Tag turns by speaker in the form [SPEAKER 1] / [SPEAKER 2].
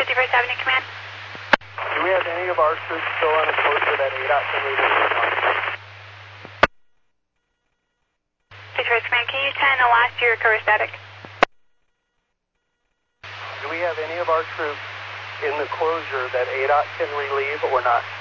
[SPEAKER 1] 51st Avenue Command.
[SPEAKER 2] Do we have any of our troops still on a closure that ADOT can relieve or not?
[SPEAKER 1] 51st Command, can you turn the last year cover static?
[SPEAKER 2] Do we have any of our troops in the closure that ADOT can relieve or not?